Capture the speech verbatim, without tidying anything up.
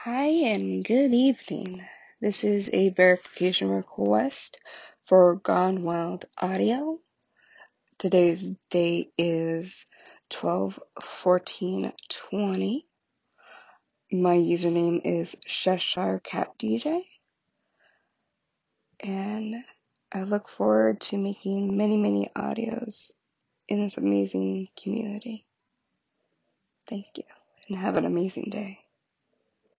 Hi and good evening. This is a verification request for Gone Wild Audio. Today's date is twelve fourteen twenty. My username is Cheshire Cat D J, and I look forward to making many, many audios in this amazing community. Thank you, and have an amazing day.